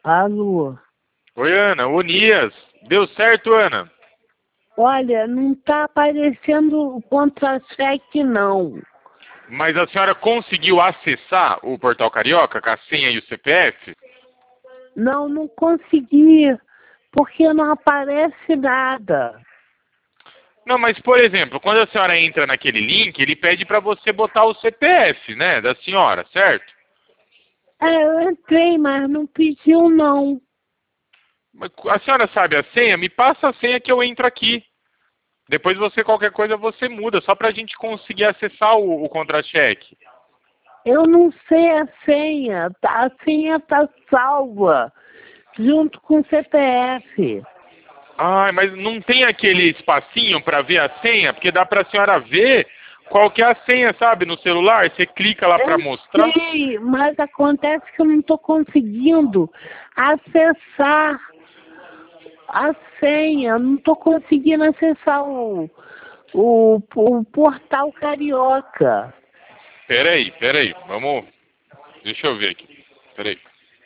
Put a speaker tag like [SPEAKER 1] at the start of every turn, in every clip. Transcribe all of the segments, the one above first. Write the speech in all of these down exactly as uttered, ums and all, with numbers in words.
[SPEAKER 1] Alô?
[SPEAKER 2] Oi, Ana. Ô, Nias. Deu certo, Ana?
[SPEAKER 1] Olha, não tá aparecendo o contra-cheque, não.
[SPEAKER 2] Mas a senhora conseguiu acessar o Portal Carioca com a senha e o C P F?
[SPEAKER 1] Não, não consegui, porque não aparece nada.
[SPEAKER 2] Não, mas, por exemplo, quando a senhora entra naquele link, ele pede para você botar o C P F, né, da senhora, certo?
[SPEAKER 1] É, eu entrei, mas não pediu, não.
[SPEAKER 2] Mas a senhora sabe a senha? Me passa a senha que eu entro aqui. Depois você, qualquer coisa, você muda, só pra gente conseguir acessar o, o contra-cheque.
[SPEAKER 1] Eu não sei a senha. tá- A senha tá salva, junto com o C P F.
[SPEAKER 2] Ai, mas não tem aquele espacinho para ver a senha? Porque dá pra senhora ver qual que é a senha, sabe, no celular. Você clica lá pra
[SPEAKER 1] Eu
[SPEAKER 2] mostrar.
[SPEAKER 1] sei, mas acontece que eu não estou conseguindo acessar a senha. Eu não estou conseguindo acessar o, o, o portal Carioca.
[SPEAKER 2] Peraí, peraí, vamos... Deixa eu ver aqui. Peraí.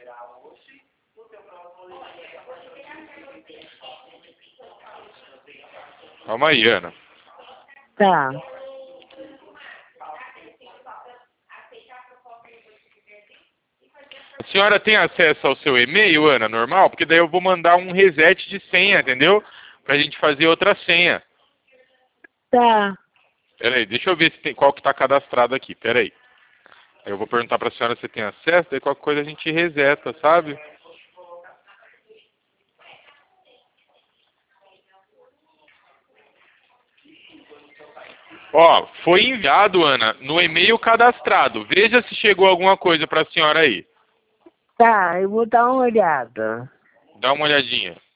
[SPEAKER 2] Calma aí, Ana.
[SPEAKER 1] Tá.
[SPEAKER 2] A senhora tem acesso ao seu e-mail, Ana, normal? Porque daí eu vou mandar um reset de senha, entendeu? Pra gente fazer outra senha.
[SPEAKER 1] Tá.
[SPEAKER 2] Peraí, deixa eu ver se tem, qual que tá cadastrado aqui. Peraí. Aí eu vou perguntar pra senhora se tem acesso, daí qualquer coisa a gente reseta, sabe? Ó, foi enviado, Ana, no e-mail cadastrado. Veja se chegou alguma coisa pra senhora aí.
[SPEAKER 1] Tá, eu vou dar uma olhada.
[SPEAKER 2] Dá uma olhadinha.